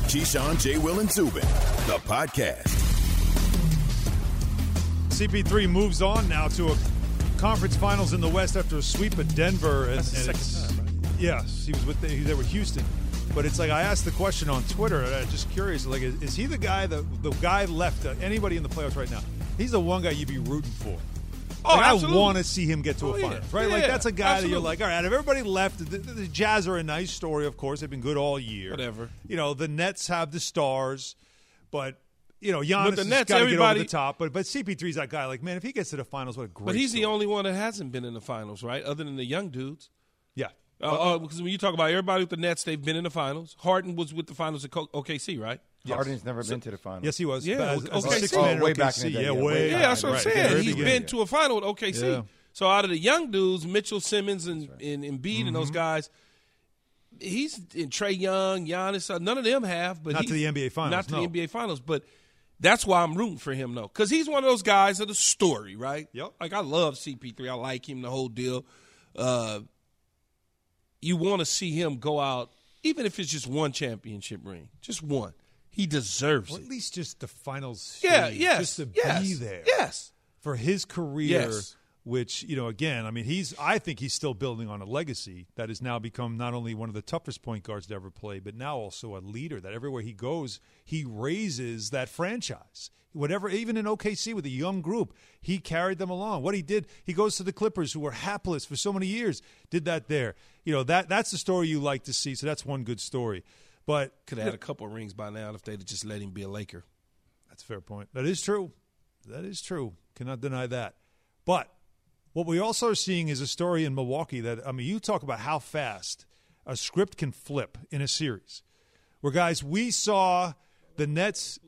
Keyshawn, J. Will, and Zubin, the podcast. CP3 moves on now to a conference finals in the West after a sweep at Denver. That's the second time, right? Yes, he was he's there with Houston. But it's like I asked the question on Twitter, and I'm just curious, like, is he the guy, the guy left, anybody in the playoffs right now, he's the one guy you'd be rooting for. Oh, like, absolutely. I want to see him get to a finals, right? Yeah, like, that's a guy absolutely. that you're like, all right, if everybody left, the Jazz are a nice story, of course. They've been good all year. Whatever. You know, the Nets have the stars, but, you know, Giannis But the has Nets, got to get over everybody- the top. But CP3's that guy. Like, man, if he gets to the finals, what a great But he's story. the only one that hasn't been in the finals, right? Other than the young dudes. Yeah. Because when you talk about everybody with the Nets, they've been in the finals. Harden was with the finals at OKC, right? Harden's never been to the finals. Yes, he was. Yeah, as a OKC. six-man in way back in OKC. the day, Yeah, yeah, way way Yeah, back. that's what I'm right. saying. Very He's beginning. been to a final with OKC. Yeah. So out of the young dudes, Mitchell, Simmons, and Embiid and those guys, he's in Trae Young, Giannis. None of them have, but Not to the NBA Finals, Not to no. the NBA Finals, but that's why I'm rooting for him, though, because he's one of those guys of the story, right? Yep. Like I love CP3. I like him, the whole deal. You want to see him go out, even if it's just one championship ring, just one. He deserves Or it. at least just the finals. Yeah, stage, yes, Just to yes, be there. yes. For his career, Yes. which, you know, again, I mean, I think he's still building on a legacy that has now become not only one of the toughest point guards to ever play, but now also a leader that everywhere he goes, he raises that franchise. Whatever, even in OKC with a young group, he carried them along. What he did, he goes to the Clippers, who were hapless for so many years, did that there. You know, that's the story you like to see, so that's one good story. But Could have had a couple of rings by now if they'd just let him be a Laker. that's a fair point. That is true. That is true. Cannot deny that. But what we also are seeing is a story in Milwaukee that, I mean, you talk about how fast a script can flip in a series. Where, guys, we saw the Nets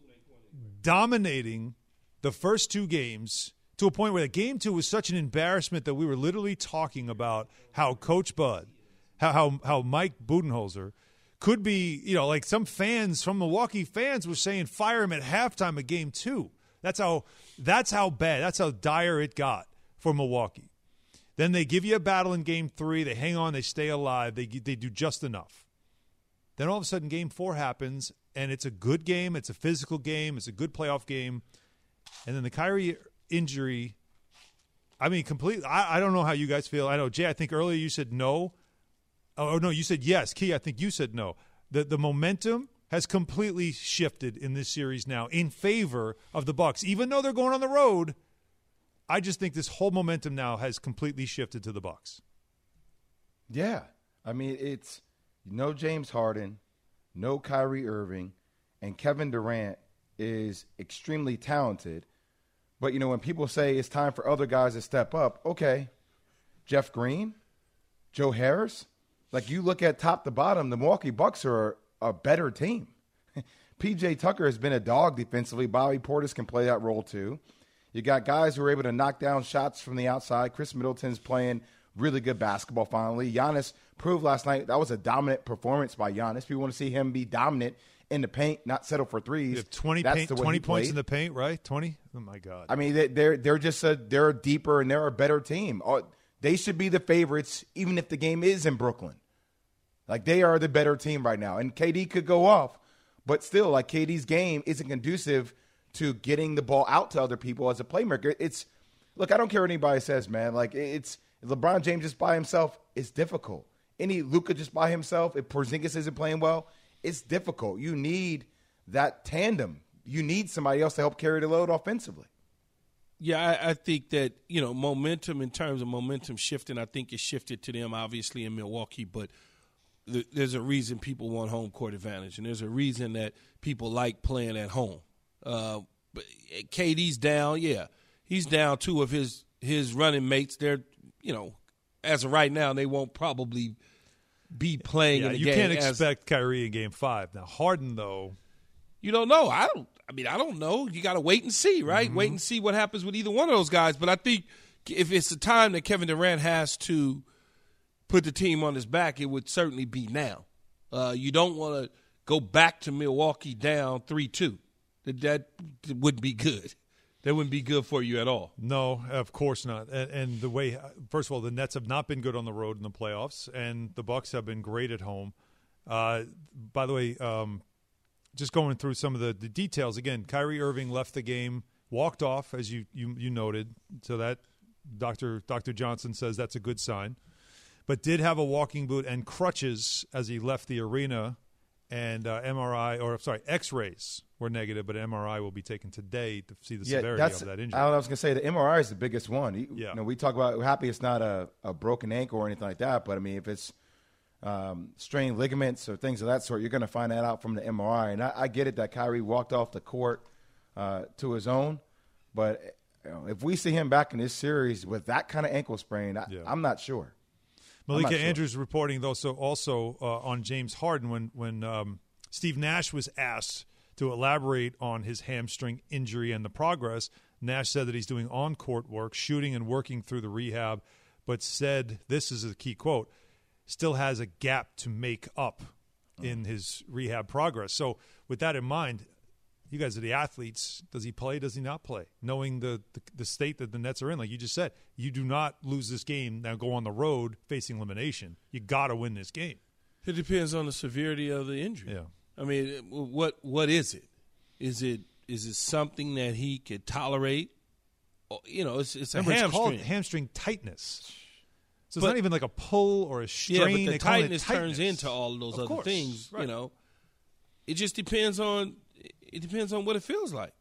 dominating the first two games to a point where the game two was such an embarrassment that we were literally talking about how Coach Bud, how Mike Budenholzer could be, you know, like some fans from Milwaukee fans were saying fire him at halftime of game two. That's how bad, that's how dire it got for Milwaukee. Then they give you a battle in game three. They hang on. They stay alive. They do just enough. Then all of a sudden game four happens, and it's a good game. It's a physical game. It's a good playoff game. And then the Kyrie injury, I mean, completely. I don't know how you guys feel. I know, Jay, I think earlier you said no. Oh, no, you said yes. Key, I think you said no. The momentum has completely shifted in this series now in favor of the Bucks. Even though they're going on the road, I just think this whole momentum now has completely shifted to the Bucks. Yeah. I mean, it's no James Harden, no Kyrie Irving, and Kevin Durant is extremely talented. But, you know, when people say it's time for other guys to step up, okay, Jeff Green, Joe Harris, like you look at top to bottom, the Milwaukee Bucks are a better team. P.J. Tucker has been a dog defensively. Bobby Portis can play that role too. You got guys who are able to knock down shots from the outside. Chris Middleton's playing really good basketball finally. Giannis proved last night that was a dominant performance by Giannis. People want to see him be dominant in the paint, not settle for threes. You have 20, That's the way 20 he points played. in the paint, right? 20? Oh, my God. I mean, they're just they're a deeper and they're a better team. They should be the favorites, even if the game is in Brooklyn. Like, they are the better team right now. And KD could go off, but still, like, KD's game isn't conducive to getting the ball out to other people as a playmaker. Look, I don't care what anybody says, man. Like, it's LeBron James just by himself, it's difficult. Any Luka just by himself, if Porzingis isn't playing well, it's difficult. You need that tandem. You need somebody else to help carry the load offensively. Yeah, I think that, you know, momentum, in terms of momentum shifting, I think it shifted to them, obviously, in Milwaukee, but there's a reason people want home court advantage, and there's a reason that people like playing at home. But KD's down, yeah. He's down two of his running mates. They're, you know, as of right now, they won't probably be playing in the you game. can't expect Kyrie in Game 5. Now, Harden, though. You don't know. I don't know. You got to wait and see, right? Mm-hmm. Wait and see what happens with either one of those guys. But I think if it's the time that Kevin Durant has to put the team on his back, it would certainly be now. You don't want to go back to Milwaukee down 3-2. That wouldn't be good. That wouldn't be good for you at all. No, of course not. And the way, first of all, the Nets have not been good on the road in the playoffs, and the Bucks have been great at home. By the way, just going through some of the details again. Kyrie Irving left the game, walked off, as you noted. So that Dr. Johnson says that's a good sign. But did have a walking boot and crutches as he left the arena, and X-rays were negative, but MRI will be taken today to see the severity of that injury. I was going to say the MRI is the biggest one. We talk about we're happy it's not a broken ankle or anything like that, but I mean if it's strained ligaments or things of that sort, you're going to find that out from the MRI. And I get it that Kyrie walked off the court to his own, but if we see him back in this series with that kind of ankle sprain, I'm not sure. Malika Andrews reporting, though, also on James Harden when Steve Nash was asked to elaborate on his hamstring injury and the progress. Nash said that he's doing on-court work, shooting and working through the rehab, but said, this is a key quote, still has a gap to make up in his rehab progress. So with that in mind, you guys are the athletes. Does he play? Does he not play? Knowing the state that the Nets are in, like you just said, you do not lose this game, now go on the road facing elimination. You got to win this game. It depends on the severity of the injury. Yeah. I mean, what is it? Is it something that he could tolerate? It's a hamstring. It's called hamstring tightness. So it's not even like a pull or a strain. Yeah, but the tightness turns into all of those other things. Right. It just depends on. It depends on what it feels like,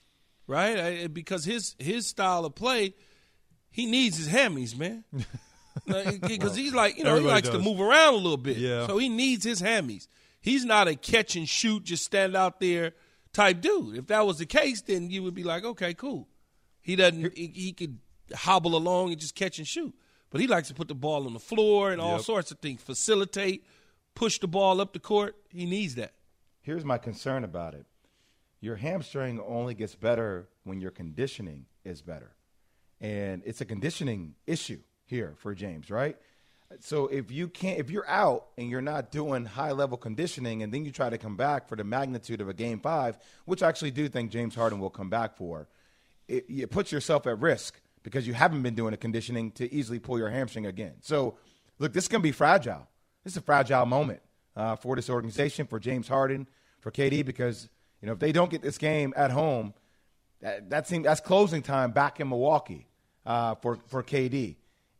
right? Because his style of play, he needs his hammies, man. Because he's like, he likes to move around a little bit. Yeah. So he needs his hammies. He's not a catch and shoot, just stand out there type dude. If that was the case, then you would be like, okay, cool. He doesn't. He could hobble along and just catch and shoot, but he likes to put the ball on the floor and all sorts of things, facilitate, push the ball up the court. He needs that. Here's my concern about it. Your hamstring only gets better when your conditioning is better. And it's a conditioning issue here for James, right? So if you're out and you're not doing high-level conditioning and then you try to come back for the magnitude of a Game 5, which I actually do think James Harden will come back for, it puts yourself at risk because you haven't been doing the conditioning to easily pull your hamstring again. So, look, this is going to be fragile. This is a fragile moment for this organization, for James Harden, for KD, because – if they don't get this game at home, that's closing time back in Milwaukee for KD.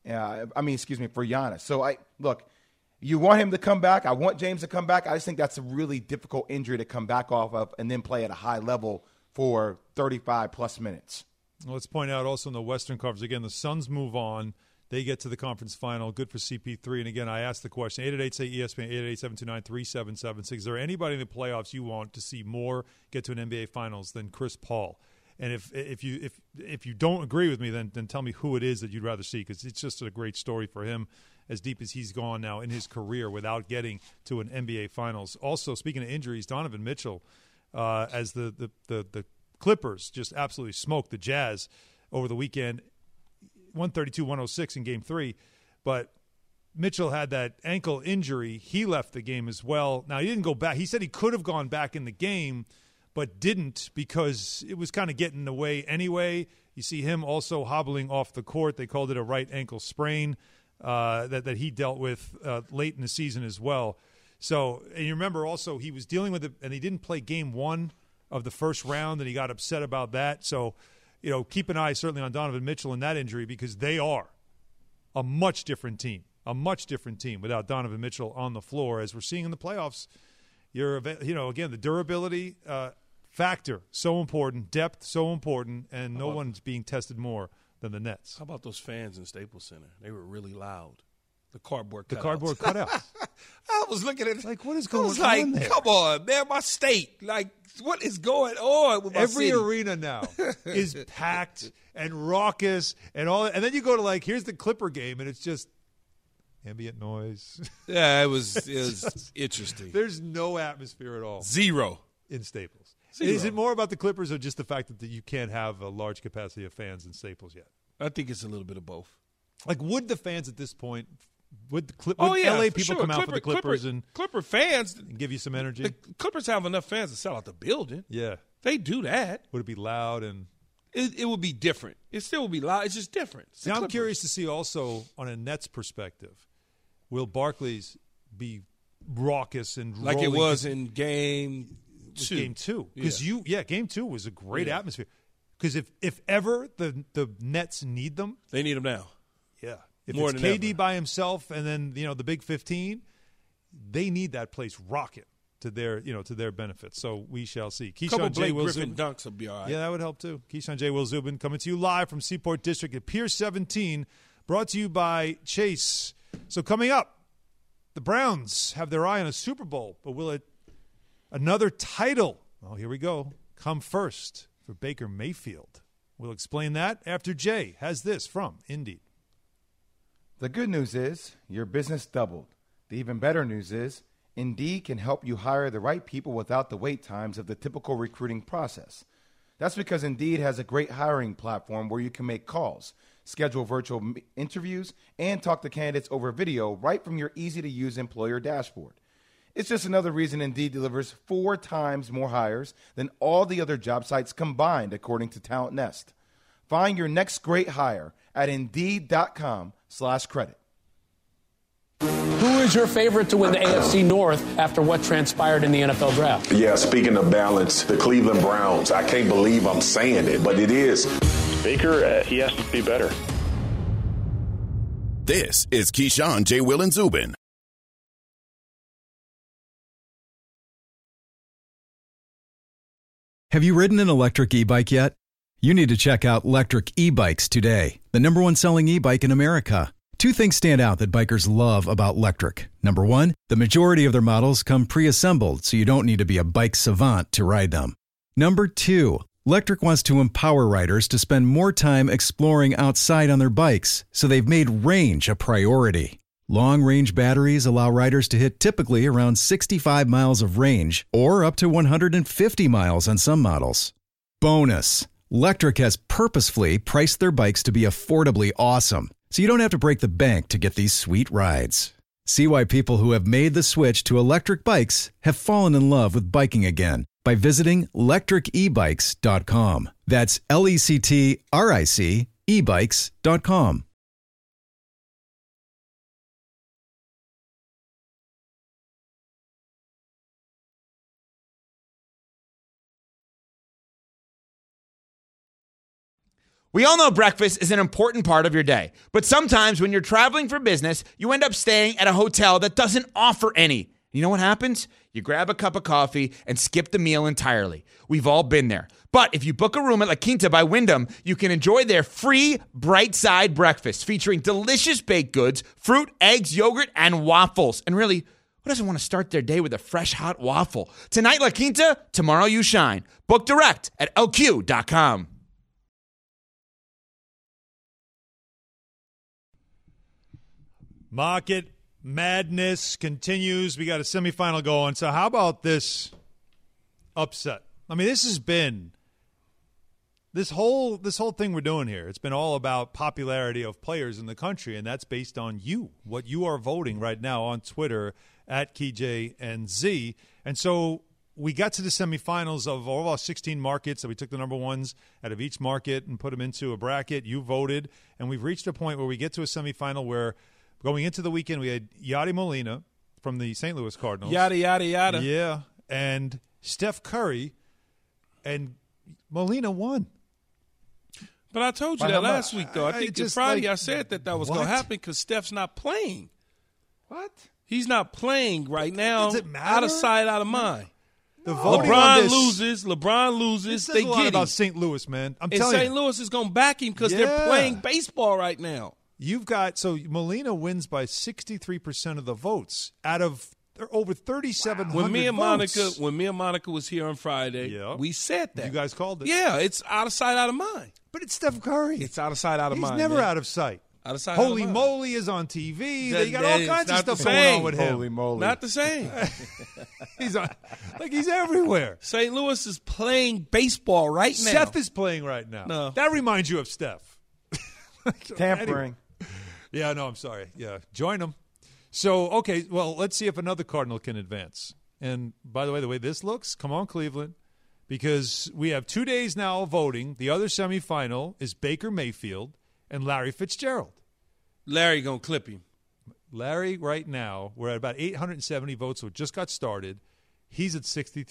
For Giannis. So, you want him to come back. I want James to come back. I just think that's a really difficult injury to come back off of and then play at a high level for 35-plus minutes. Well, let's point out also in the Western Conference, again, the Suns move on. They get to the conference final. Good for CP3. And, again, I asked the question, 888-SAY-ESPN, 888-729-3776. Is there anybody in the playoffs you want to see more get to an NBA Finals than Chris Paul? And if you don't agree with me, then tell me who it is that you'd rather see, because it's just a great story for him, as deep as he's gone now in his career without getting to an NBA Finals. Also, speaking of injuries, Donovan Mitchell, as the Clippers just absolutely smoked the Jazz over the weekend, 132-106 in Game 3, but Mitchell had that ankle injury. He left the game as well. Now, he didn't go back. He said he could have gone back in the game, but didn't because it was kind of getting in the way anyway. You see him also hobbling off the court. They called it a right ankle sprain that he dealt with late in the season as well. So, and you remember also he was dealing with it, and he didn't play Game 1 of the first round, and he got upset about that. So, keep an eye certainly on Donovan Mitchell and that injury, because they are a much different team without Donovan Mitchell on the floor. As we're seeing in the playoffs, again, the durability factor, so important, depth, so important, and no one's being tested more than the Nets. How about those fans in Staples Center? They were really loud. The cardboard cutouts. I was looking at it. Like, what is going on like, there? Come on, man, my state. Like, what is going on with my Every city? arena now is packed and raucous and all. And then you go to, here's the Clipper game, and it's just ambient noise. Yeah, it was interesting. There's no atmosphere at all. Zero. In Staples. Zero. Is it more about the Clippers or just the fact that you can't have a large capacity of fans in Staples yet? I think it's a little bit of both. Would the fans at this point – Would LA people sure. come out for the Clippers and Clipper fans and give you some energy? The Clippers have enough fans to sell out the building. Yeah, they do that. Would it be loud and? It would be different. It still would be loud. It's just different. See, I'm curious to see also on a Nets perspective, will Barclays be raucous and like it was in Game Game 2. Because Game 2 was a great Yeah. atmosphere. Because if ever the Nets need them, They need him now. yeah. If More it's than KD ever. by himself and then, the Big 15, they need that place rocking to their benefit. So we shall see. A couple Keyshawn J. Blake Will Griffin Zubin. dunks will be all right. Yeah, that would help too. Keyshawn J. Will Zubin coming to you live from Seaport District at Pier 17, brought to you by Chase. So coming up, the Browns have their eye on a Super Bowl, but will another title, here we go, come first for Baker Mayfield? We'll explain that after Jay has this from Indeed. The good news is your business doubled. The even better news is Indeed can help you hire the right people without the wait times of the typical recruiting process. That's because Indeed has a great hiring platform where you can make calls, schedule virtual interviews, and talk to candidates over video right from your easy-to-use employer dashboard. It's just another reason Indeed delivers 4 times more hires than all the other job sites combined, according to Talent Nest. Find your next great hire at Indeed.com/credit. Who is your favorite to win the AFC North after what transpired in the NFL draft? Yeah, speaking of balance, the Cleveland Browns. I can't believe I'm saying it, but it is. Baker, he has to be better. This is Keyshawn, J. Will, and Zubin. Have you ridden an electric e-bike yet? You need to check out Lectric E-Bikes today, the #1 selling e-bike in America. 2 things stand out that bikers love about Lectric. Number 1, the majority of their models come pre-assembled, so you don't need to be a bike savant to ride them. Number 2, Lectric wants to empower riders to spend more time exploring outside on their bikes, so they've made range a priority. Long-range batteries allow riders to hit typically around 65 miles of range, or up to 150 miles on some models. Bonus, Lectric has purposefully priced their bikes to be affordably awesome, so you don't have to break the bank to get these sweet rides. See why people who have made the switch to electric bikes have fallen in love with biking again by visiting lectricebikes.com. That's LECTRIC ebikes.com. We all know breakfast is an important part of your day, but sometimes when you're traveling for business, you end up staying at a hotel that doesn't offer any. You know what happens? You grab a cup of coffee and skip the meal entirely. We've all been there. But if you book a room at La Quinta by Wyndham, you can enjoy their free Bright Side breakfast featuring delicious baked goods, fruit, eggs, yogurt, and waffles. And really, who doesn't want to start their day with a fresh hot waffle? Tonight, La Quinta, tomorrow you shine. Book direct at lq.com. Market madness continues. We got a semifinal going. So how about this upset? I mean, this has been this whole thing we're doing here. It's been all about popularity of players in the country, and that's based on you, what you are voting right now on Twitter at KeyJNZ. And so we got to the semifinals of all of our 16 markets. So we took the number ones out of each market and put them into a bracket. You voted, and we've reached a point where we get to a semifinal where going into the weekend, we had Yadi Molina from the St. Louis Cardinals. Yada, yada, yada. Yeah, and Steph Curry, and Molina won. But I told you By that how last much? week, though. I think just Friday like, I said that was going what? to happen because Steph's not playing. What? He's not playing right now. Does it matter? Out of sight, out of mind. The voting on LeBron this, loses. LeBron loses. This says They a lot get him. about St. Louis, man. I'm And telling St. you. Louis is going to back him because they're Yeah. playing baseball right now. You've got – so Molina wins by 63% of the votes out of over 3,700 When me and votes. Monica was here on Friday, Yeah. we said that. You guys called it. Yeah, it's out of sight, out of mind. But it's Steph Curry. It's out of sight, out of He's mind. never man. out of sight. Out of sight, Holy out of mind. moly is on TV. That- They got that all is kinds of not the stuff going on same. with him. Holy moly. Not the same. He's on, like he's everywhere. St. Louis is playing baseball right now. Steph is playing right now. No. That reminds you of Steph. Tampering. Yeah, no, I'm sorry. Yeah, join them. So, okay, well, let's see if another Cardinal can advance. And by the way this looks, come on, Cleveland, because we have 2 days now of voting. The other semifinal is Baker Mayfield and Larry Fitzgerald. Larry going to clip him. Larry, right now, we're at about 870 votes, so it just got started. He's at 63%.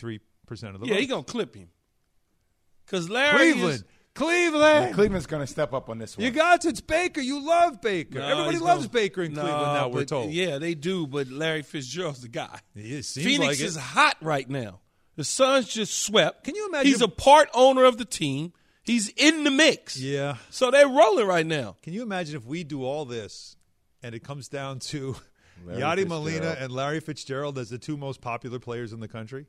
of the Yeah, votes. he going to clip him. Because Larry Cleveland. Cleveland's going to step up on this one. You got it. It's Baker. You love Baker. No, Everybody he's loves gonna- Baker in Cleveland now, we're but- told. Yeah, they do, but Larry Fitzgerald's the guy. It seems Phoenix like it. is hot right now. The Suns just swept. Can you imagine- He's a part owner of the team. He's in the mix. Yeah. So they're rolling right now. Can you imagine if we do all this and it comes down to Larry Yadi Fitzgerald. Molina and Larry Fitzgerald as the two most popular players in the country?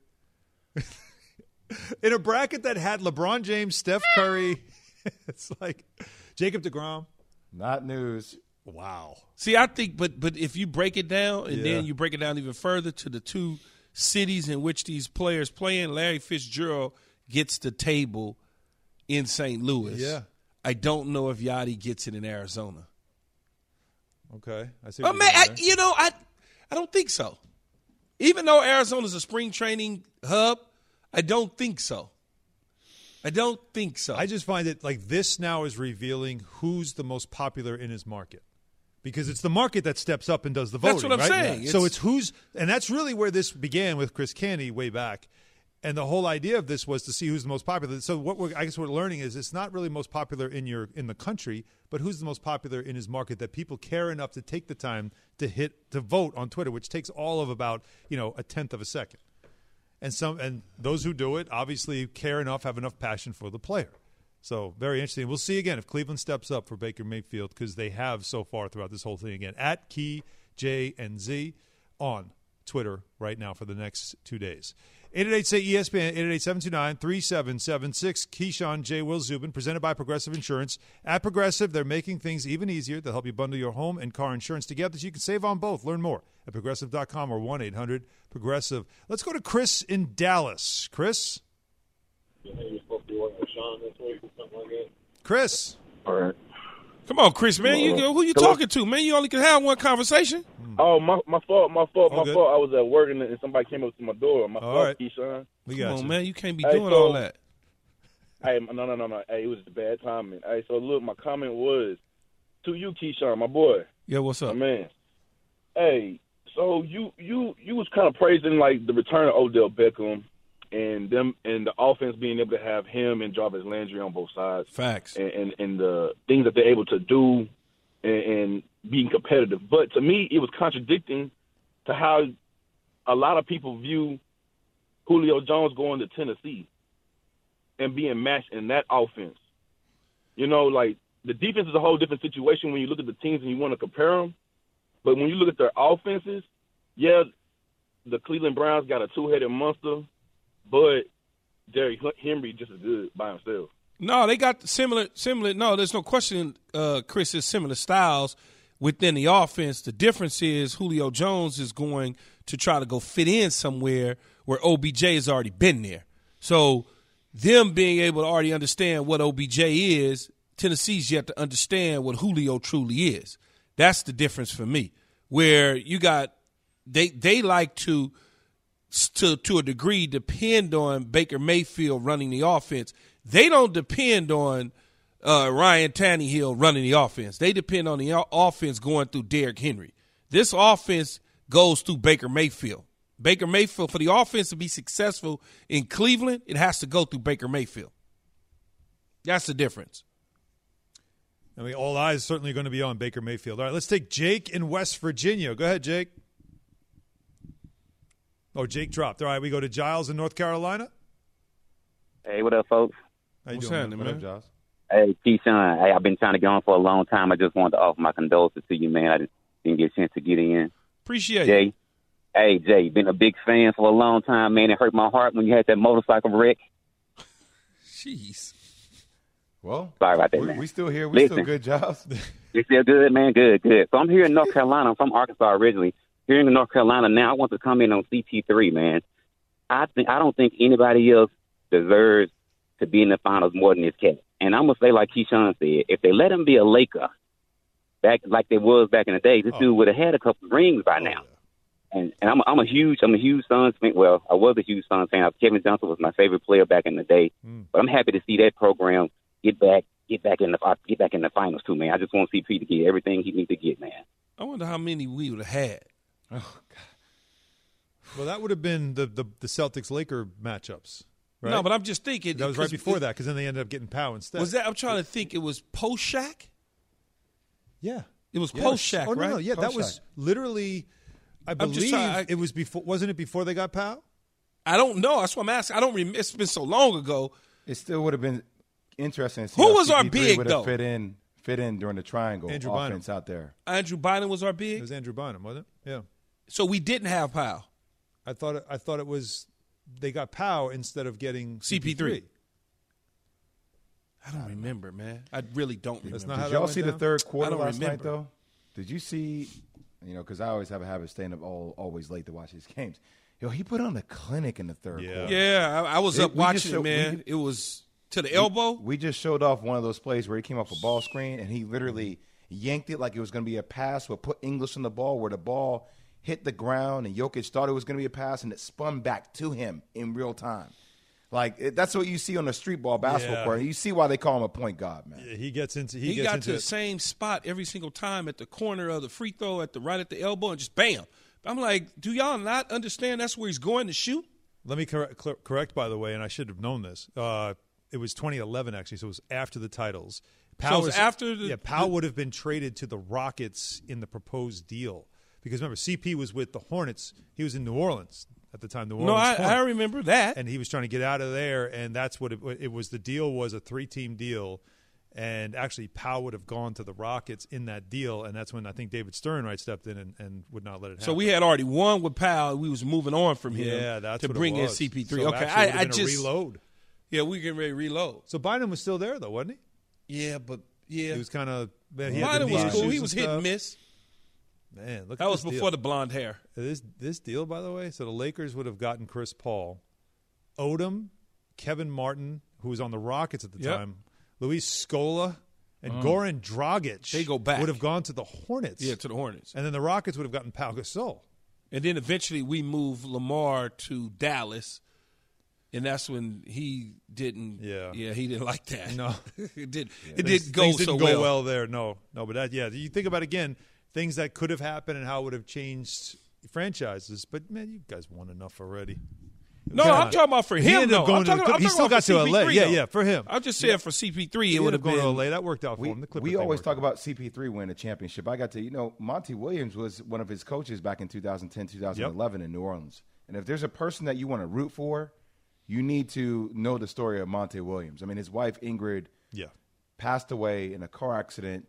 In a bracket that had LeBron James, Steph Curry, it's like Jacob deGrom. Not news. Wow. See, I think, but if you break it down and Yeah. then you break it down even further to the two cities in which these players play in, Larry Fitzgerald gets the table in St. Louis. Yeah. I don't know if Yachty gets it in Arizona. Okay. I see. But man, I don't think so. Even though Arizona's a spring training hub, I don't think so. I just find it like this now is revealing who's the most popular in his market. Because it's the market that steps up and does the voting. That's what I'm right? saying. So it's who's – and that's really where this began with Chris Canty way back. And the whole idea of this was to see who's the most popular. So I guess what we're learning is it's not really most popular in the country, but who's the most popular in his market that people care enough to take the time to vote on Twitter, which takes all of about a tenth of a second. And those who do it obviously care enough, have enough passion for the player. So very interesting. We'll see again if Cleveland steps up for Baker Mayfield because they have so far throughout this whole thing again. At Key J and Z on Twitter right now for the next 2 days. 888-ESPN, 888-729-3776. Keyshawn, J. Will Zubin, presented by Progressive Insurance. At Progressive, they're making things even easier. They'll help you bundle your home and car insurance together so you can save on both. Learn more at Progressive.com or 1-800-PROGRESSIVE. Let's go to Chris in Dallas. Chris? Chris? All right. Come on, Chris, man. Who you talking to, man? You only can have one conversation. Oh, my fault. All good. I was at work and somebody came up to my door. My All fault, right. Keyshawn. We Come got on, you. man. You can't be Hey, doing so- all that. Hey, no. Hey, it was a bad timing. Hey, so look, my comment was to you, Keyshawn, my boy, Yeah, what's my up? man. Hey, so you was kind of praising like the return of Odell Beckham and them and the offense being able to have him and Jarvis Landry on both sides. Facts. And the things that they're able to do and being competitive. But to me, it was contradicting to how a lot of people view Julio Jones going to Tennessee and being matched in that offense. Like the defense is a whole different situation when you look at the teams and you want to compare them. But when you look at their offenses, yeah, the Cleveland Browns got a two-headed monster, but Derrick Henry just as good by himself. No, they got similar. No, there's no question, Chris, is similar styles within the offense. The difference is Julio Jones is going to try to go fit in somewhere where OBJ has already been there. So them being able to already understand what OBJ is, Tennessee's yet to understand what Julio truly is. That's the difference for me. Where you got they like to a degree depend on Baker Mayfield running the offense. They don't depend on Ryan Tannehill running the offense. They depend on the offense going through Derrick Henry. This offense goes through Baker Mayfield. Baker Mayfield, for the offense to be successful in Cleveland, it has to go through Baker Mayfield. That's the difference. I mean, all eyes certainly going to be on Baker Mayfield. All right, let's take Jake in West Virginia. Go ahead, Jake. Oh, Jake dropped. All right, we go to Giles in North Carolina. Hey, what up, folks? How you What's doing, happening, man? man? What up, Josh? Hey, Keyshawn. Hey, I've been trying to get on for a long time. I just wanted to offer my condolences to you, man. I didn't get a chance to get in. Appreciate it. Jay. Hey, Jay, been a big fan for a long time, man. It hurt my heart when you had that motorcycle wreck. Jeez. Well, Sorry about that, man. we still here. We still Listen. good, Josh. You still good, man? Good. So I'm here in North Carolina. I'm from Arkansas originally. Here in North Carolina now, I want to come in on CP3, man. I don't think anybody else deserves to be in the finals more than this cat. And I'm going to say like Keyshawn said, if they let him be a Laker, back like they was back in the day, this dude would have had a couple of rings by now. Yeah. And I'm a huge Suns fan. Well, I was a huge Suns fan. Kevin Johnson was my favorite player back in the day. But I'm happy to see that program get back in the finals too, man. I just want CP to get everything he needs to get, man. I wonder how many we would have had. Oh, God. Well, that would have been the Celtics-Laker matchups, right? No, but I'm just thinking. That was right before that because then they ended up getting Powell instead. Was that? I'm trying to think. It was post-Shaq? Yeah. It was post-Shaq, oh, no, right? No, yeah, that was literally, I believe it was before. Wasn't it before they got Powell? I don't know. That's what I'm asking. I don't remember. It's been so long ago. It still would have been interesting to see Who how was our CP3 big, would have though? fit in during the triangle Andrew offense Bynum. out there. Andrew Bynum was our big? It was Andrew Bynum, wasn't it? Yeah. So we didn't have Powell. I thought it was they got Powell instead of getting CP3. I don't remember, man. I really don't remember. That's not how Did that y'all went see the down? third I quarter don't last night, remember. though? Did you see, because I always have a habit of staying up always late to watch these games. Yo, he put on a clinic in the third quarter. Yeah, I was up We watching just it, showed- man. It was to the elbow. We just showed off one of those plays where he came off a ball screen and he literally yanked it like it was going to be a pass, but put English on the ball where the ball hit the ground and Jokic thought it was going to be a pass and it spun back to him in real time. Like, that's what you see on the street ball basketball court. You see why they call him a point guard, man. Yeah, he got to the same spot every single time at the corner of the free throw, right at the elbow, and just bam. I'm like, do y'all not understand that's where he's going to shoot? Let me correct, by the way, and I should have known this. It was 2011, actually, so it was after the titles. So it was after the – Powell would have been traded to the Rockets in the proposed deal. Because remember, CP was with the Hornets. He was in New Orleans at the time. I remember that. And he was trying to get out of there, and that's what it was. The deal was a 3-team deal, and actually Powell would have gone to the Rockets in that deal, and that's when I think David Stern stepped in and would not let it happen. So we had already won with Powell. We was moving on from him that's to what bring it in was. CP3. So okay, I just reload. Yeah, we getting ready to reload. So Bynum was still there, though, wasn't he? Yeah, but he was kind of. Bynum was cool. He was hit and miss. Man, look that at was this before deal. the blonde hair. This deal, by the way, so the Lakers would have gotten Chris Paul, Odom, Kevin Martin, who was on the Rockets at the time, Luis Scola, and Goran Dragic. They go back. Would have gone to the Hornets. Yeah, to the Hornets. And then the Rockets would have gotten Pau Gasol. And then eventually we moved Lamar to Dallas, and that's when he didn't. Yeah, he didn't like that. No, it did. Yeah. It didn't go Things so didn't go well there. No, but that you think about again things that could have happened and how it would have changed franchises. But man, you guys won enough already. No, I'm talking about for him. He ended up going he still got to LA. Yeah, for him. I'm just saying for CP3, it would have gone been to LA. That worked out for him. We always talk about CP3 winning a championship. I got to, Monty Williams was one of his coaches back in 2010, 2011 in New Orleans. And if there's a person that you want to root for, you need to know the story of Monty Williams. I mean, his wife Ingrid passed away in a car accident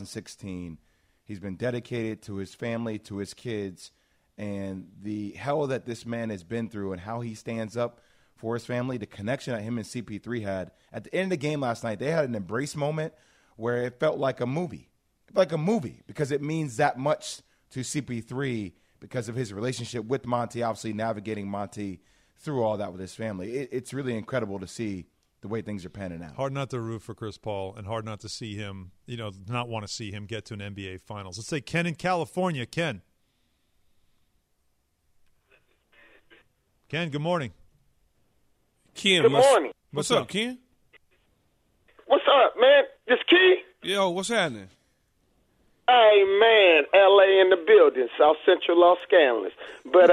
2016. He's been dedicated to his family, to his kids, and the hell that this man has been through and how he stands up for his family, the connection that him and CP3 had. At the end of the game last night, they had an embrace moment where it felt like a movie. Because it means that much to CP3 because of his relationship with Monty, obviously navigating Monty through all that with his family. It's really incredible to see the way things are panning out. Hard not to root for Chris Paul and hard not to see him, not want to see him get to an NBA Finals. Let's say Ken in California. Ken, good morning. Ken, good morning. What's up, Ken? What's up, man? This Key? Yo, what's happening? Hey, man, L.A. in the building, South Central Los Angeles. But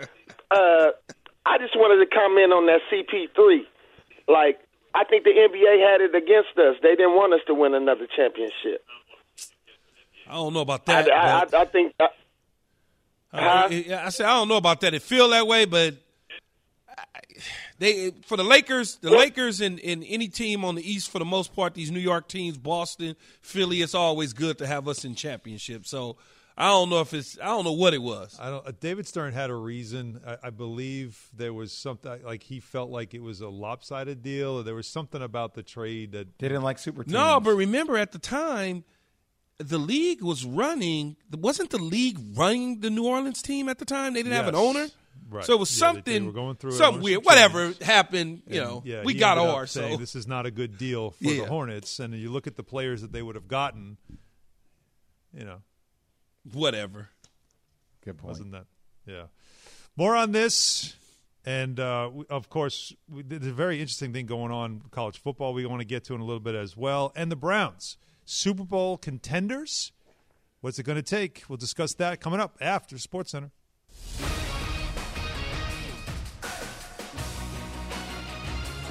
I just wanted to comment on that CP3. Like, I think the NBA had it against us. They didn't want us to win another championship. I don't know about that. I think. I said I don't know about that. It feel that way, but for the Lakers and any team on the East for the most part, these New York teams, Boston, Philly, it's always good to have us in championships. So I don't know what it was. David Stern had a reason. I believe there was something like he felt like it was a lopsided deal. Or there was something about the trade that they didn't like super teams. No, but remember at the time, the league was running. Wasn't the league running the New Orleans team at the time? They didn't have an owner. Right. So it was something, they were going through something weird. Whatever happened, we got ours. So this is not a good deal for the Hornets. And you look at the players that they would have gotten, whatever. Good point. Wasn't that? Yeah. More on this. And, of course, there's a very interesting thing going on in college football we want to get to in a little bit as well. And the Browns, Super Bowl contenders. What's it going to take? We'll discuss that coming up after SportsCenter.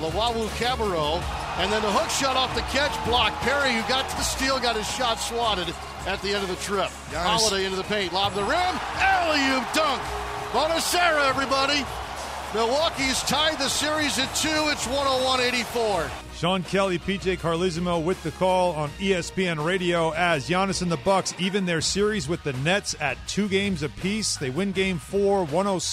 Lawawu Cabarro, and then the hook shot off the catch block. Perry, who got to the steal, got his shot swatted at the end of the trip. Holiday into the paint, lob the rim, alley-oop dunk. Bonacera, everybody. Milwaukee's tied the series at 2. It's 101-84. Sean Kelly, PJ Carlizimo with the call on ESPN Radio as Giannis and the Bucks even their series with the Nets at 2 games apiece. They win Game 4,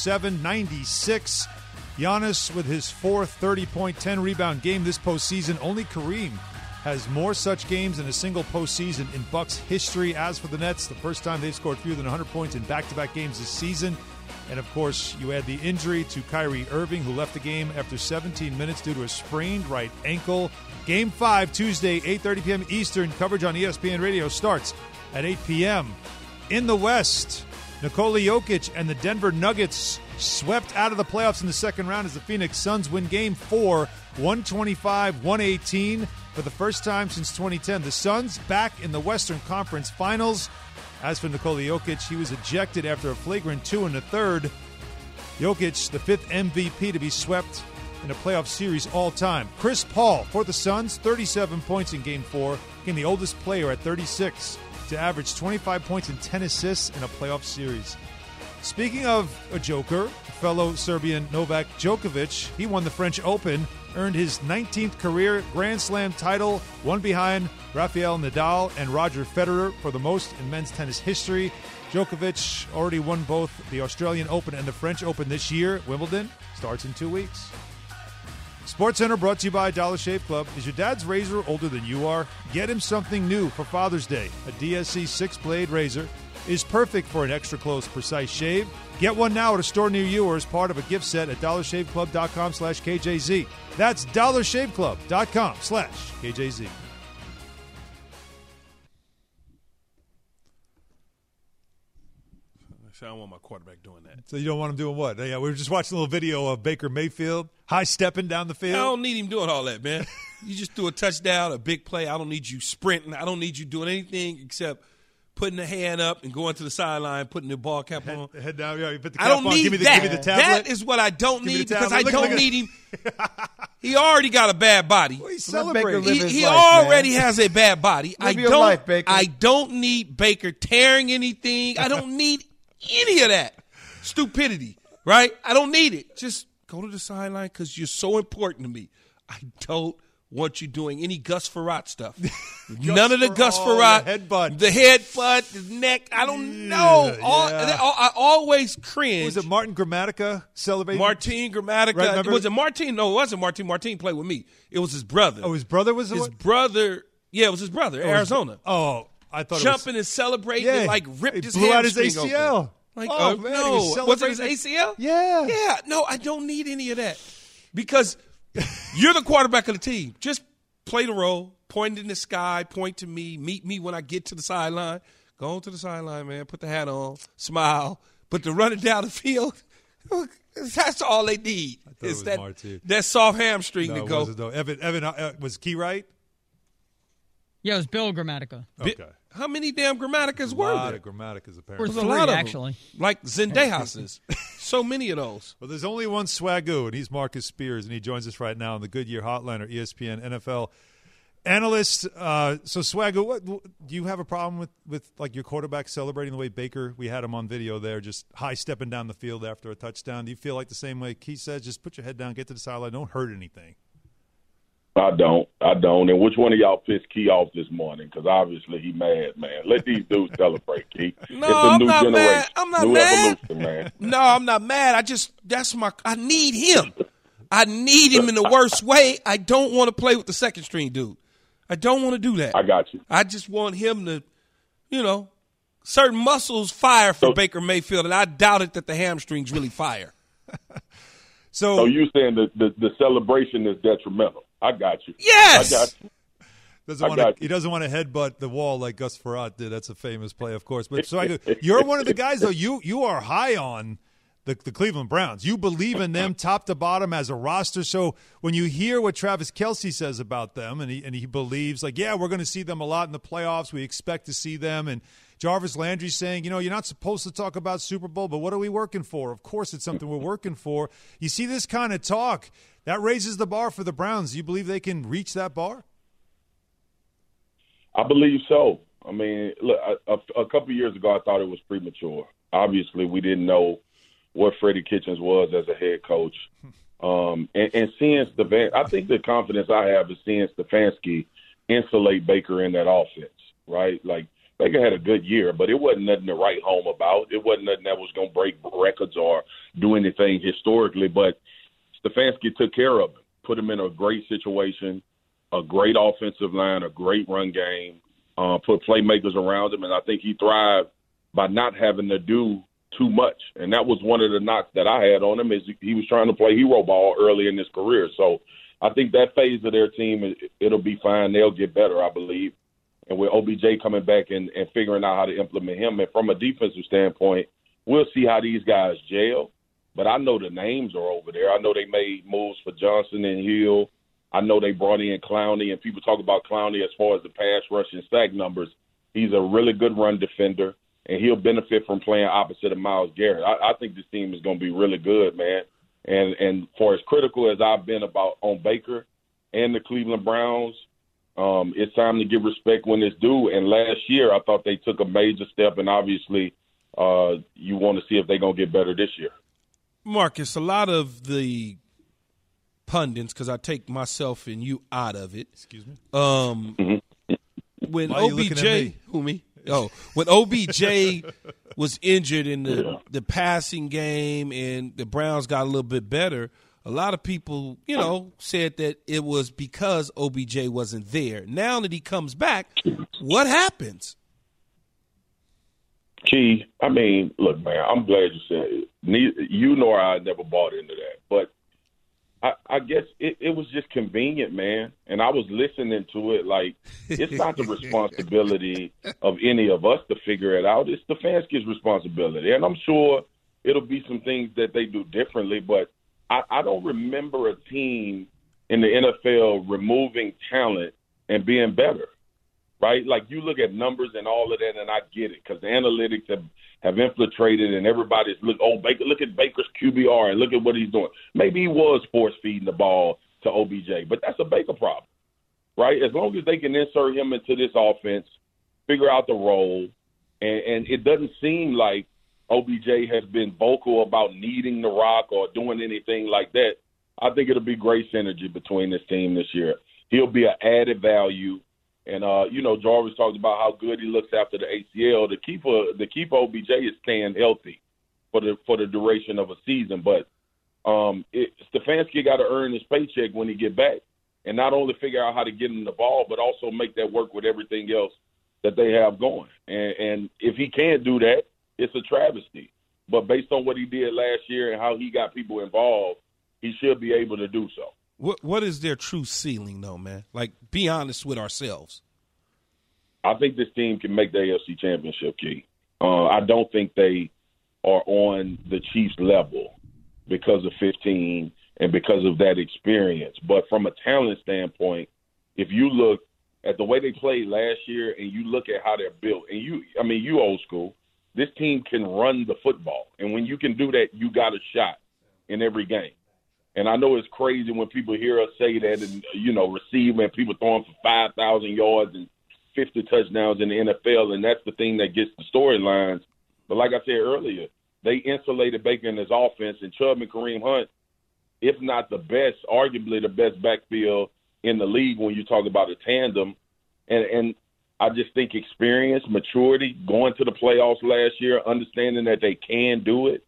107-96. Giannis with his 4th 30-point, 10-rebound game this postseason. Only Kareem has more such games in a single postseason in Bucks history. As for the Nets, the first time they've scored fewer than 100 points in back-to-back games this season. And, of course, you add the injury to Kyrie Irving, who left the game after 17 minutes due to a sprained right ankle. Game 5, Tuesday, 8:30 p.m. Eastern. Coverage on ESPN Radio starts at 8 p.m. In the West, Nikola Jokic and the Denver Nuggets swept out of the playoffs in the second round as the Phoenix Suns win Game 4, 125-118 for the first time since 2010. The Suns back in the Western Conference Finals. As for Nikola Jokic, he was ejected after a flagrant 2 in the third. Jokic, the 5th MVP to be swept in a playoff series all time. Chris Paul for the Suns, 37 points in Game 4, became the oldest player at 36 to average 25 points and 10 assists in a playoff series. Speaking of a joker, fellow Serbian Novak Djokovic, he won the French Open, earned his 19th career Grand Slam title, one behind Rafael Nadal and Roger Federer for the most in men's tennis history. Djokovic already won both the Australian Open and the French Open this year. Wimbledon starts in 2 weeks. SportsCenter brought to you by Dollar Shave Club. Is your dad's razor older than you are? Get him something new for Father's Day. A DSC 6-blade razor is perfect for an extra close, precise shave. Get one now at a store near you or as part of a gift set at dollarshaveclub.com/KJZ. That's dollarshaveclub.com/KJZ. I don't want my quarterback doing that. So you don't want him doing what? Yeah, we were just watching a little video of Baker Mayfield high-stepping down the field. I don't need him doing all that, man. You just do a touchdown, a big play. I don't need you sprinting. I don't need you doing anything except putting the hand up and going to the sideline, putting the ball cap on. Head down, yeah, you put the cap I don't on. need give me the that. tablet. That is what I don't need because I don't need him. him. He already got a bad body. Well, he's celebrating. He already has a bad body. Live your life, Baker. I don't need Baker tearing anything. I don't need any of that stupidity, right? I don't need it. Just go to the sideline because you're so important to me. I don't want you doing any Gus Frerotte stuff. None of the Gus Frerotte. The headbutt, the neck. I don't know. I always cringe. Was it Martin Gramatica celebrating? Martin Gramatica. Right, was it Martin? No, it wasn't Martin. Martin played with me. It was his brother. Oh, his brother was his brother. Yeah, it was his brother, Arizona. I thought jumping it was, and celebrating, yeah, and like ripped his blew out his hamstring ACL. open. Like, man, no, was it his ACL? Yeah. Yeah, no, I don't need any of that because you're the quarterback of the team. Just play the role, point in the sky, point to me, meet me when I get to the sideline. Go on to the sideline, man, put the hat on, smile. But to run it down the field, that's all they need. Is that soft hamstring to go. Evan, was Key right? Yeah, it was Bill Gramatica. Okay. How many damn Gramaticas were there? A lot of Gramaticas, apparently. There's a lot, actually. Like Zendejas. So many of those. Well, there's only one Swagoo, and he's Marcus Spears, and he joins us right now on the Goodyear Hotline, or ESPN NFL analyst. So, Swagoo, what do you have a problem with like your quarterback celebrating the way Baker? We had him on video there, just high-stepping down the field after a touchdown. Do you feel like the same way Keith says, just put your head down, get to the sideline, don't hurt anything? I don't. And which one of y'all pissed Key off this morning? Because obviously he mad, man. Let these dudes celebrate, Key. No, it's a I'm new not generation. mad. I'm not new mad. Evolution, man. No, I'm not mad. I need him. I need him in the worst way. I don't want to play with the second string dude. I don't want to do that. I got you. I just want him to, certain muscles fire for Baker Mayfield, and I doubt it that the hamstrings really fire. So you saying the celebration is detrimental? I got you. Yes. I got you. He doesn't want to headbutt the wall like Gus Frerotte did. That's a famous play, of course. But so you're one of the guys, though. You are high on the Cleveland Browns. You believe in them top to bottom as a roster. So when you hear what Travis Kelce says about them, and he believes, like, yeah, we're going to see them a lot in the playoffs. We expect to see them. And Jarvis Landry saying, you're not supposed to talk about Super Bowl, but what are we working for? Of course it's something we're working for. You see this kind of talk. that raises the bar for the Browns. Do you believe they can reach that bar? I believe so. I mean, look, a couple of years ago, I thought it was premature. Obviously, we didn't know what Freddie Kitchens was as a head coach. And seeing I think the confidence I have is seeing Stefanski insulate Baker in that offense, right? Like, Baker had a good year, but it wasn't nothing to write home about. It wasn't nothing that was going to break records or do anything historically, but Stefanski took care of him, put him in a great situation, a great offensive line, a great run game, put playmakers around him, and I think he thrived by not having to do too much. And that was one of the knocks that I had on him, is he was trying to play hero ball early in his career. So I think that phase of their team, it'll be fine. They'll get better, I believe. And with OBJ coming back and figuring out how to implement him, and from a defensive standpoint, we'll see how these guys gel. But I know the names are over there. I know they made moves for Johnson and Hill. I know they brought in Clowney, and people talk about Clowney as far as the pass rush and sack numbers. He's a really good run defender, and he'll benefit from playing opposite of Myles Garrett. I think this team is going to be really good, man. And for as critical as I've been on Baker and the Cleveland Browns, it's time to give respect when it's due. And last year, I thought they took a major step, and obviously you want to see if they're going to get better this year. Marcus, a lot of the pundits, because I take myself and you out of it. Excuse me. When Why are you looking at me? When OBJ was injured in the passing game and the Browns got a little bit better, a lot of people, said that it was because OBJ wasn't there. Now that he comes back, what happens? Key, I mean, look, man, I'm glad you said it. You nor I never bought into that. But I guess it was just convenient, man. And I was listening to it like it's not the responsibility of any of us to figure it out. It's Stefanski's responsibility. And I'm sure it'll be some things that they do differently. But I don't remember a team in the NFL removing talent and being better. Right? Like, you look at numbers and all of that, and I get it, because the analytics have infiltrated, and everybody's Baker, look at Baker's QBR and look at what he's doing. Maybe he was force-feeding the ball to OBJ, but that's a Baker problem, right? As long as they can insert him into this offense, figure out the role, and it doesn't seem like OBJ has been vocal about needing the rock or doing anything like that, I think it'll be great synergy between this team this year. He'll be an added value. And, Jarvis talked about how good he looks after the ACL. The key for OBJ is staying healthy for the duration of a season. But Stefanski got to earn his paycheck when he get back, and not only figure out how to get him the ball, but also make that work with everything else that they have going. And if he can't do that, it's a travesty. But based on what he did last year and how he got people involved, he should be able to do so. What is their true ceiling, though, man? Like, be honest with ourselves. I think this team can make the AFC Championship, Key. I don't think they are on the Chiefs' level because of 15 and because of that experience. But from a talent standpoint, if you look at the way they played last year and you look at how they're built, and you old school, this team can run the football. And when you can do that, you got a shot in every game. And I know it's crazy when people hear us say that and, receive and people throwing for 5,000 yards and 50 touchdowns in the NFL, and that's the thing that gets the storylines. But like I said earlier, they insulated Baker in his offense, and Chubb and Kareem Hunt, if not the best, arguably the best backfield in the league when you talk about a tandem. And I just think experience, maturity, going to the playoffs last year, understanding that they can do it,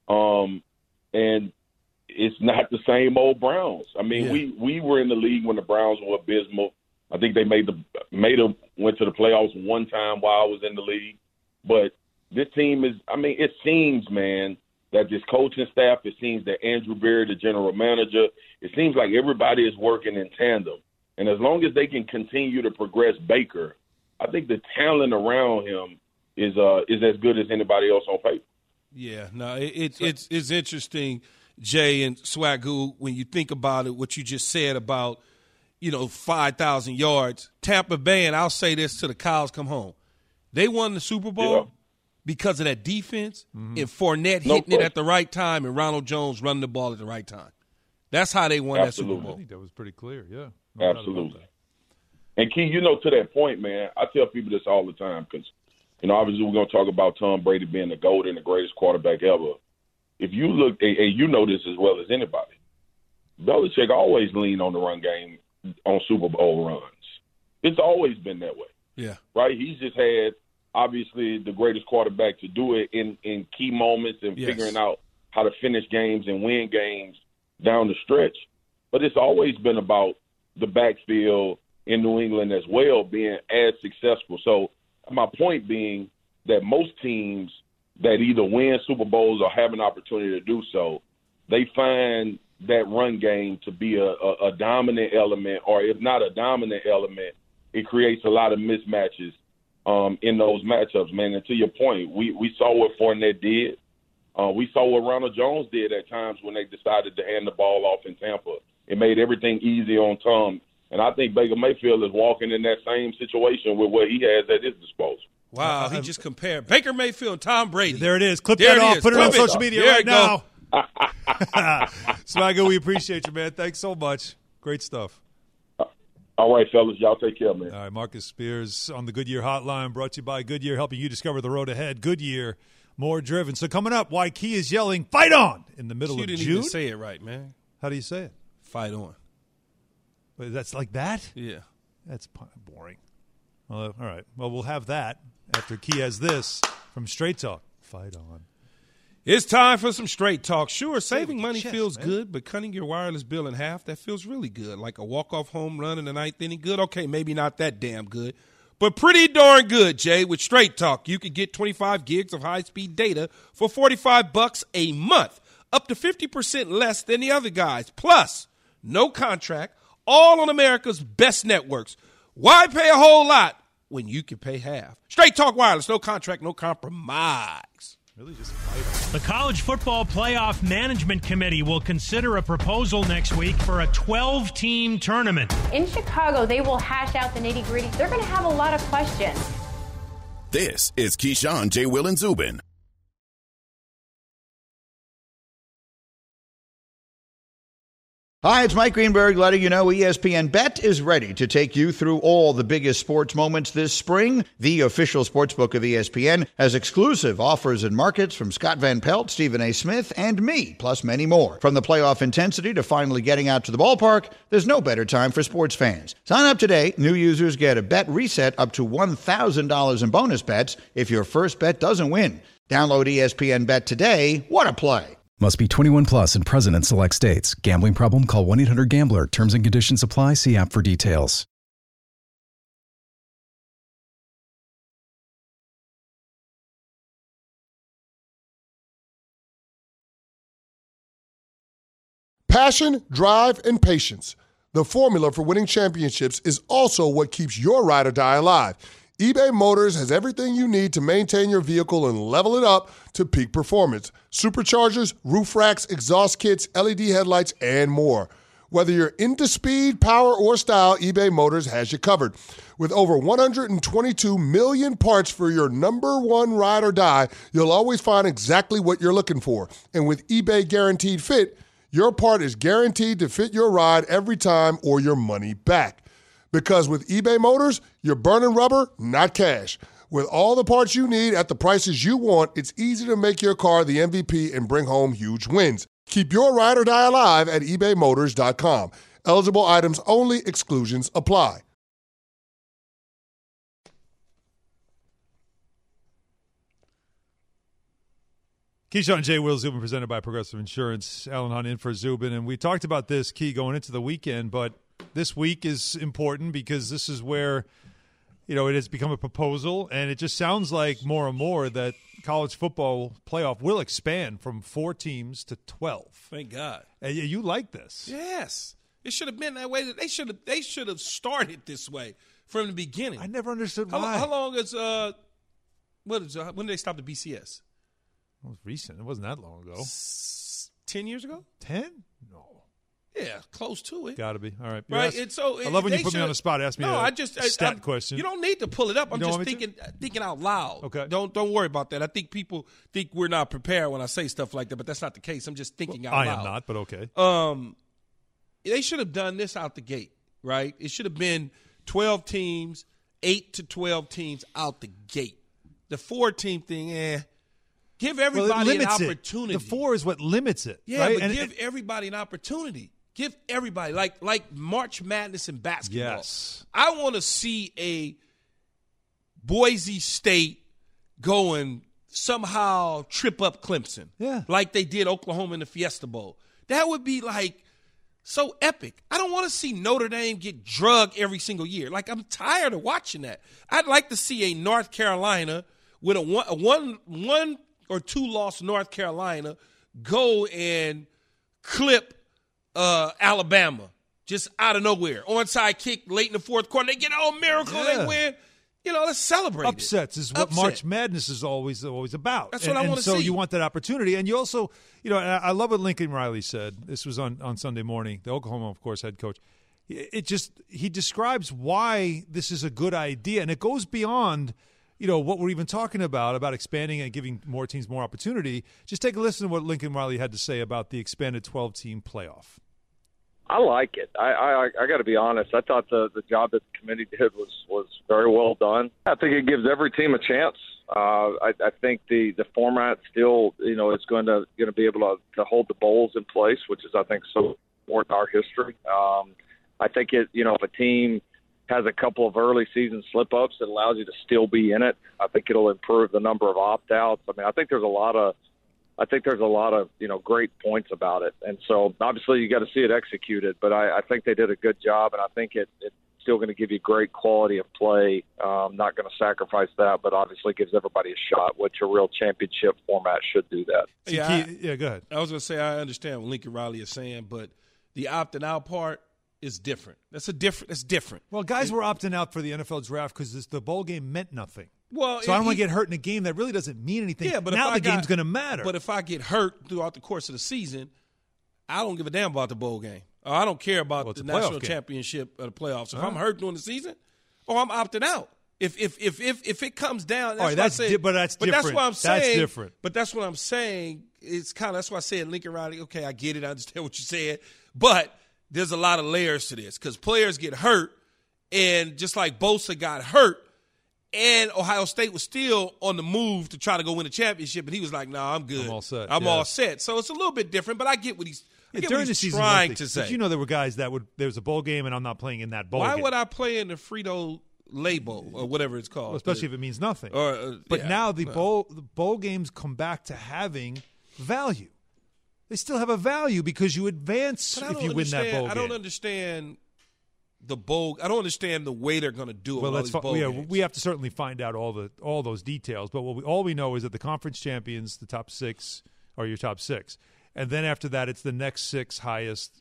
and it's not the same old Browns. I mean, we were in the league when the Browns were abysmal. I think they went to the playoffs one time while I was in the league. But this team is, it seems, man, that this coaching staff, it seems that Andrew Berry, the general manager, it seems like everybody is working in tandem. And as long as they can continue to progress Baker, I think the talent around him is as good as anybody else on paper. Yeah, no, it's interesting, Jay and Swagoo, when you think about it, what you just said about, 5,000 yards. Tampa Bay, and I'll say this till the cows come home, they won the Super Bowl because of that defense and Fournette hitting it at the right time and Ronald Jones running the ball at the right time. That's how they won that Super Absolutely. Bowl. I think that was pretty clear. Yeah, no doubt about Absolutely. that. And Key, to that point, man, I tell people this all the time because, obviously we're going to talk about Tom Brady being the GOAT and the greatest quarterback ever. If you look, and you know this as well as anybody, Belichick always leaned on the run game on Super Bowl runs. It's always been that way. Yeah. Right? He's just had, obviously, the greatest quarterback to do it in key moments and Yes. figuring out how to finish games and win games down the stretch. But it's always been about the backfield in New England as well being as successful. So my point being that most teams that either win Super Bowls or have an opportunity to do so, they find that run game to be a dominant element, or if not a dominant element, it creates a lot of mismatches in those matchups, man. And to your point, we saw what Fournette did. We saw what Ronald Jones did at times when they decided to hand the ball off in Tampa. It made everything easy on Tom. And I think Baker Mayfield is walking in that same situation with what he has at his disposple. Wow, he just compared Baker Mayfield and Tom Brady. There it is. Clip There that it off. is. Put it on Clip it. social media There right you go. now. Swagger, we appreciate you, man. Thanks so much. Great stuff. All right, fellas. Y'all take care, man. All right, Marcus Spears on the Goodyear Hotline, brought to you by Goodyear, helping you discover the road ahead. Goodyear, more driven. So coming up, why Key is yelling, fight on, in the middle You of didn't June. even say it right, man. How do you say it? Fight on. Wait, that's like that? Yeah. That's boring. All right. Well, we'll have that after Key has this from Straight Talk. Fight on. It's time for some straight talk. Sure, saving money chest, feels man. good, but cutting your wireless bill in half, that feels really good. Like a walk-off home run in the ninth inning. Good? Okay, maybe not that damn good, but pretty darn good, Jay. With Straight Talk, you could get 25 gigs of high-speed data for $45 a month, up to 50% less than the other guys. Plus, no contract, all on America's best networks. Why pay a whole lot when you can pay half? Straight Talk Wireless, no contract, no compromise. Really just fight. The College Football Playoff Management Committee will consider a proposal next week for a 12-team tournament. In Chicago, they will hash out the nitty-gritty. They're going to have a lot of questions. This is Keyshawn, J. Will, and Zubin. Hi, it's Mike Greenberg letting you know ESPN Bet is ready to take you through all the biggest sports moments this spring. The official sportsbook of ESPN has exclusive offers and markets from Scott Van Pelt, Stephen A. Smith, and me, plus many more. From the playoff intensity to finally getting out to the ballpark, there's no better time for sports fans. Sign up today. New users get a bet reset up to $1,000 in bonus bets if your first bet doesn't win. Download ESPN Bet today. What a play. Must be 21 plus and present in select states. Gambling problem? Call 1-800-GAMBLER. Terms and conditions apply. See app for details. Passion, drive, and patience. The formula for winning championships is also what keeps your ride or die alive. eBay Motors has everything you need to maintain your vehicle and level it up to peak performance. Superchargers, roof racks, exhaust kits, LED headlights, and more. Whether you're into speed, power, or style, eBay Motors has you covered. With over 122 million parts for your number one ride or die, you'll always find exactly what you're looking for. And with eBay Guaranteed Fit, your part is guaranteed to fit your ride every time or your money back. Because with eBay Motors, you're burning rubber, not cash. With all the parts you need at the prices you want, it's easy to make your car the MVP and bring home huge wins. Keep your ride or die alive at ebaymotors.com. Eligible items only. Exclusions apply. Keyshawn J. Will Zubin presented by Progressive Insurance. Alan Hunt in for Zubin. And we talked about this, Key, going into the weekend, but this week is important because this is where, it has become a proposal, and it just sounds like more and more that college football playoff will expand from 4 teams to 12. Thank God. And you like this. Yes. It should have been that way. They should have started this way from the beginning. I never understood why. How long is when did they stop the BCS? It was recent. It wasn't that long ago. 10 years ago? 10? No. Yeah, close to it. Got to be. All right. Right. And so I love when you put me on the spot. Ask me a stat question. You don't need to pull it up. I'm You don't just want me thinking out loud. Okay. Don't worry about that. I think people think we're not prepared when I say stuff like that, but that's not the case. I'm just thinking out loud. I am not, but okay. they should have done this out the gate, right? It should have been 12 teams, 8 to 12 teams out the gate. The 4-team thing, give everybody an opportunity. The 4 is what limits it. Yeah, right? but give everybody an opportunity. Give everybody, like March Madness in basketball. Yes. I want to see a Boise State go and somehow trip up Clemson. Yeah. Like they did Oklahoma in the Fiesta Bowl. That would be like so epic. I don't want to see Notre Dame get drugged every single year. Like, I'm tired of watching that. I'd like to see a North Carolina with a one or two loss North Carolina go and clip Alabama just out of nowhere. Onside kick late in the fourth quarter. They get miracle. Yeah. They win. Let's celebrate Upsets is what March Madness is always about. That's what I want to see. So you want that opportunity. And you also, and I love what Lincoln Riley said. This was on Sunday morning. The Oklahoma, of course, head coach. He describes why this is a good idea. And it goes beyond, what we're even talking about expanding and giving more teams more opportunity. Just take a listen to what Lincoln Riley had to say about the expanded 12-team playoff. I like it. I got to be honest. I thought the job that the committee did was very well done. I think it gives every team a chance. I think the format still, is going to be able to hold the bowls in place, which is, I think, so important in our history. I think if a team has a couple of early season slip-ups, it allows you to still be in it. I think it'll improve the number of opt-outs. I mean, I think there's a lot of great points about it. And so obviously you got to see it executed, but I think they did a good job, and I think it's still going to give you great quality of play. Not going to sacrifice that, but obviously gives everybody a shot, which a real championship format should do that. Yeah, go ahead. I was going to say I understand what Lincoln Riley is saying, but the opting out part is different. That's different. Well, guys were opting out for the NFL draft because the bowl game meant nothing. Well, so I don't want to get hurt in a game that really doesn't mean anything. Yeah, but now the game's going to matter. But if I get hurt throughout the course of the season, I don't give a damn about the bowl game. Or I don't care about the national championship or the playoffs. If I'm hurt during the season, I'm opting out. If it comes down, that's that's different. But that's what I'm saying. That's different. But that's what I'm saying. It's kind of that's why I said Lincoln Riley. Okay, I get it. I understand what you said. But there's a lot of layers to this because players get hurt, and just like Bosa got hurt. And Ohio State was still on the move to try to go win a championship, and he was like, "No, I'm good. I'm all set. All set." So it's a little bit different, but I get what he's during the season trying to say. There were guys that there was a bowl game, and I'm not playing in that bowl. Why game. would I play in the Frito-Lay Bowl or whatever it's called? Well, especially if it means nothing. But now the bowl games come back to having value. They still have a value because you advance if you win that bowl game. I don't understand the bowl. I don't understand the way they're going to do it. Well, we have to certainly find out all those details. But all we know is that the conference champions, the top 6, are your top 6, and then after that, it's the next 6 highest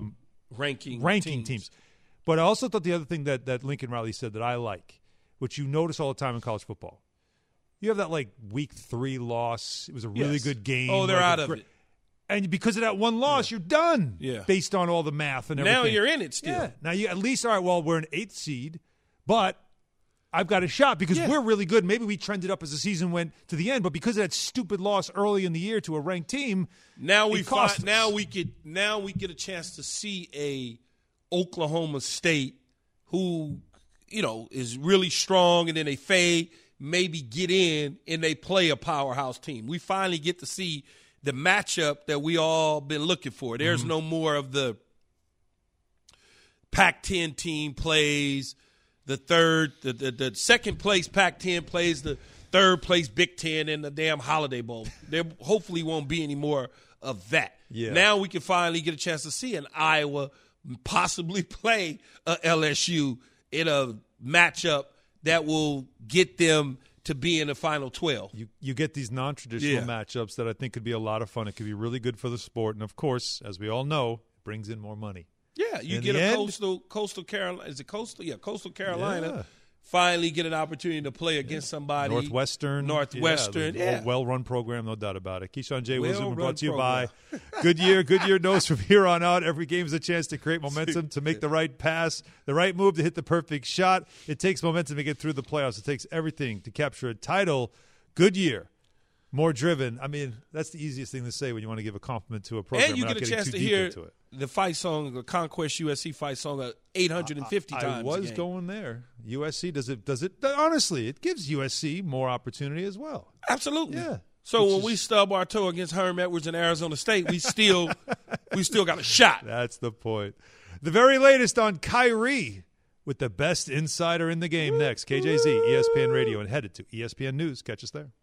ranking teams. But I also thought the other thing that Lincoln Riley said that I like, which you notice all the time in college football, you have that week 3 loss. It was a really good game. Oh, they're out of it. And because of that one loss, you're done. Yeah. Based on all the math and everything. Now you're in it still. Yeah. Now you at least, all right, well, we're an 8th seed, but I've got a shot because we're really good. Maybe we trended up as the season went to the end, but because of that stupid loss early in the year to a ranked team, now we get a chance to see a Oklahoma State who, is really strong, and then they fade, maybe get in and they play a powerhouse team. We finally get to see the matchup that we all been looking for. There's no more of the Pac-10 team plays the second place Pac-10 plays the third place Big Ten in the damn Holiday Bowl. There hopefully won't be any more of that. Yeah. Now we can finally get a chance to see an Iowa possibly play a LSU in a matchup that will get them to be in the final 12. You get these non-traditional matchups that I think could be a lot of fun. It could be really good for the sport. And, of course, as we all know, it brings in more money. Yeah, you get a Coastal Carolina. Is it Coastal? Yeah, Coastal Carolina. Finally get an opportunity to play against somebody. Northwestern. Yeah. Well-run program, no doubt about it. Keyshawn J. Wilson brought to you by Goodyear. Goodyear knows from here on out every game is a chance to create momentum, to make the right pass, the right move, to hit the perfect shot. It takes momentum to get through the playoffs. It takes everything to capture a title. Goodyear. more driven. I mean, that's the easiest thing to say when you want to give a compliment to a program. And you get a chance to hear the fight song, the Conquest USC fight song, 850 times. I was going there. USC does it? Honestly, it gives USC more opportunity as well. Absolutely. Yeah. So when we stub our toe against Herm Edwards in Arizona State, we still got a shot. That's the point. The very latest on Kyrie with the best insider in the game next. KJZ, ESPN Radio, and headed to ESPN News. Catch us there.